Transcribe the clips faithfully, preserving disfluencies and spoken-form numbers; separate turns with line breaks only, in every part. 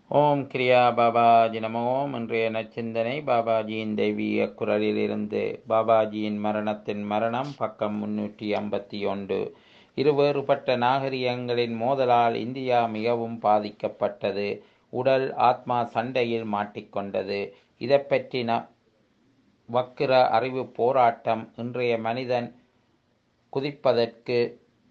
ஓம் கிரியா பாபாஜி நம ஓம். இன்றைய நச்சிந்தனை பாபாஜியின் தெய்வீக குரலிலிருந்து. பாபாஜியின் மரணத்தின் மரணம், பக்கம் முன்னூற்றி ஐம்பத்தி ஒன்று. இருவேறுபட்ட நாகரிகங்களின் மோதலால் இந்தியா மிகவும் பாதிக்கப்பட்டது. உடல் ஆத்மா சண்டையில் மாட்டிக்கொண்டது. இதை பற்றின வக்கிர அறிவு போராட்டம். இன்றைய மனிதன் குதிப்பதற்கு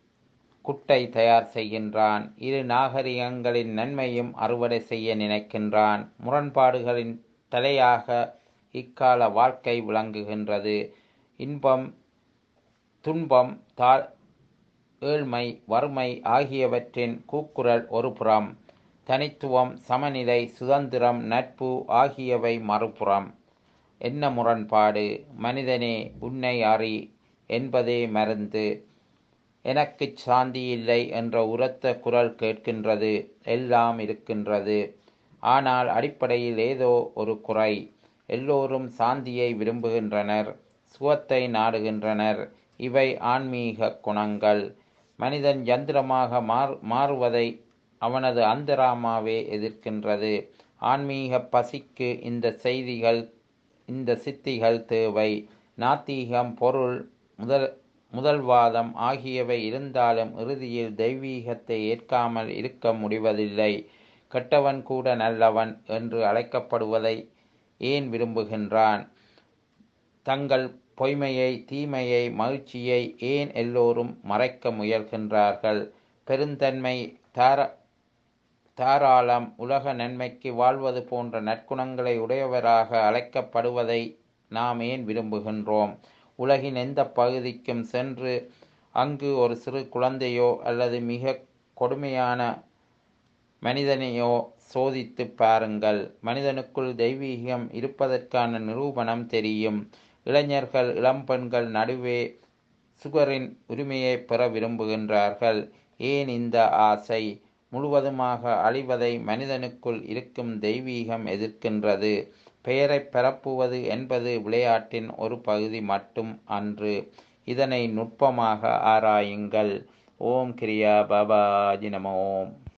குட்டை தயார் செய்கின்றான். இரு நாகரிகங்களின் நன்மையும் அறுவடை செய்ய நினைக்கின்றான். முரண்பாடுகளின் தலையாக இக்கால வாழ்க்கை விளங்குகின்றது. இன்பம், துன்பம், தா ஏழ்மை, வறுமை ஆகியவற்றின் கூக்குரல் ஒரு புறம், தனித்துவம், சமநிலை, சுதந்திரம், நட்பு ஆகியவை மறுபுறம். என்ன முரண்பாடு? மனிதனே, உன்னை அறி என்பதே மருந்து. எனக்கு சாந்தி இல்லை என்ற உரத்த குரல் கேட்கின்றது. எல்லாம் இருக்கின்றது, ஆனால் அடிப்படையில் ஏதோ ஒரு குறை. எல்லோரும் சாந்தியை விரும்புகின்றனர், சுகத்தை நாடுகின்றனர். இவை ஆன்மீக குணங்கள். மனிதன் யந்திரமாக மாறு மாறுவதை அவனது அந்தராமாவே எதிர்க்கின்றது. ஆன்மீக பசிக்கு இந்த செய்திகள் இந்த சித்திகள் தேவை. நாத்திகம், பொருள், முதல் முதல்வாதம் ஆகியவை இருந்தாலும் இறுதியில் தெய்வீகத்தை ஏற்காமல் இருக்க முடிவதில்லை. கெட்டவன் கூட நல்லவன் என்று அழைக்கப்படுவதை ஏன் விரும்புகின்றான்? தங்கள் பொய்மையை, தீமையை, மகிழ்ச்சியை ஏன் எல்லோரும் மறைக்க முயல்கின்றார்கள்? பெருந்தன்மை, தார தாராளம், உலக நன்மைக்கு வாழ்வது போன்ற நற்குணங்களை உடையவராக அழைக்கப்படுவதை நாம் ஏன் விரும்புகின்றோம்? உலகின் எந்த பகுதிக்கும் சென்று அங்கு ஒரு சிறு குழந்தையோ அல்லது மிக கொடுமையான மனிதனையோ சோதித்து பாருங்கள். மனிதனுக்குள் தெய்வீகம் இருப்பதற்கான நிரூபணம் தெரியும். இளைஞர்கள், இளம்பெண்கள் நடுவே சுகரின் உரிமையை பெற விரும்புகின்றார்கள். ஏன் இந்த ஆசை? முழுவதுமாக அழிவதை மனிதனுக்குள் இருக்கும் தெய்வீகம் எதிர்க்கின்றது. பெயரை பரப்புவது என்பது விளையாட்டின் ஒரு பகுதி மட்டும் அன்று. இதனை நுட்பமாக ஆராயுங்கள். ஓம் கிரியா பாபாஜி நம ஓம்.